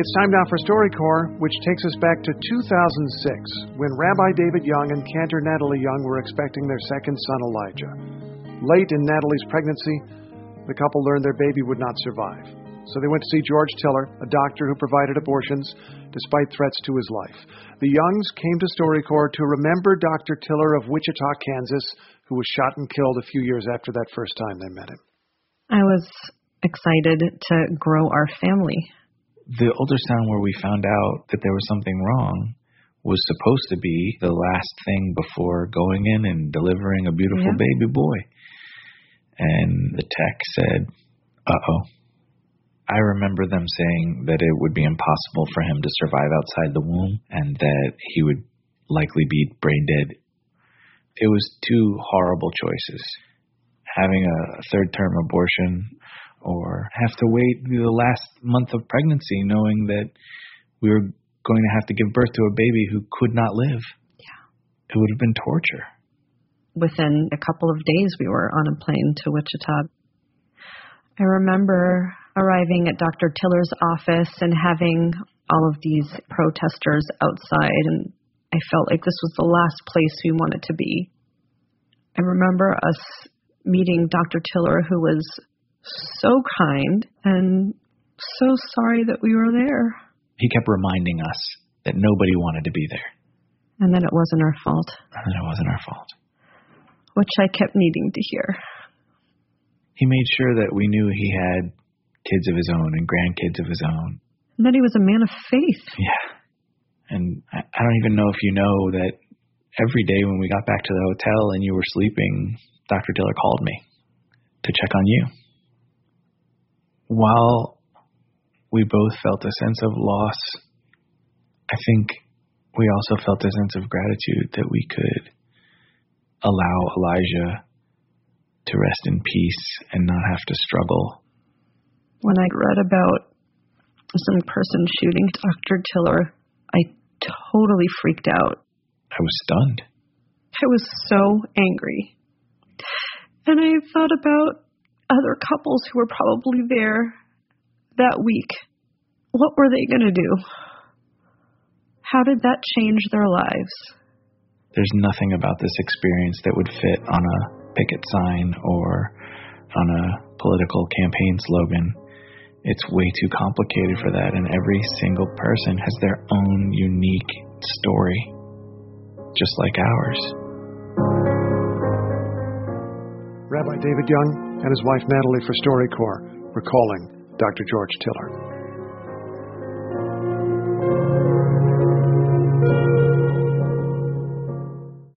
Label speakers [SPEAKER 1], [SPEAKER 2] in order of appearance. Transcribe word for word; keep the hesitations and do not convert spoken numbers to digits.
[SPEAKER 1] It's time now for StoryCorps, which takes us back to two thousand six, when Rabbi David Young and Cantor Natalie Young were expecting their second son, Elijah. Late in Natalie's pregnancy, the couple learned their baby would not survive. So they went to see George Tiller, a doctor who provided abortions despite threats to his life. The Youngs came to StoryCorps to remember Doctor Tiller of Wichita, Kansas, who was shot and killed a few years after that first time they met him.
[SPEAKER 2] I was excited to grow our family.
[SPEAKER 3] The ultrasound where we found out that there was something wrong was supposed to be the last thing before going in and delivering a beautiful yeah. baby boy. And the tech said, uh-oh. I remember them saying that it would be impossible for him to survive outside the womb and that he would likely be brain dead. It was two horrible choices. Having a third-term abortion or have to wait the last month of pregnancy knowing that we were going to have to give birth to a baby who could not live.
[SPEAKER 2] Yeah.
[SPEAKER 3] It would have been torture.
[SPEAKER 2] Within a couple of days, we were on a plane to Wichita. I remember arriving at Doctor Tiller's office and having all of these protesters outside, and I felt like this was the last place we wanted to be. I remember us meeting Doctor Tiller, who was so kind and so sorry that we were there.
[SPEAKER 3] He kept reminding us that nobody wanted to be there.
[SPEAKER 2] And that it wasn't our fault.
[SPEAKER 3] And that it wasn't our fault.
[SPEAKER 2] Which I kept needing to hear.
[SPEAKER 3] He made sure that we knew he had kids of his own and grandkids of his own.
[SPEAKER 2] And that he was a man of faith.
[SPEAKER 3] Yeah. And I, I don't even know if you know that every day when we got back to the hotel and you were sleeping, Doctor Tiller called me to check on you. While we both felt a sense of loss, I think we also felt a sense of gratitude that we could allow Elijah to rest in peace and not have to struggle.
[SPEAKER 2] When I read about some person shooting Doctor Tiller, I totally freaked out.
[SPEAKER 3] I was stunned.
[SPEAKER 2] I was so angry. And I thought about other couples who were probably there that week. What were they going to do? How did that change their lives?
[SPEAKER 3] There's nothing about this experience that would fit on a picket sign or on a political campaign slogan. It's way too complicated for that, and every single person has their own unique story, just like ours.
[SPEAKER 1] Rabbi David Young and his wife Natalie for StoryCorps, recalling Doctor George Tiller.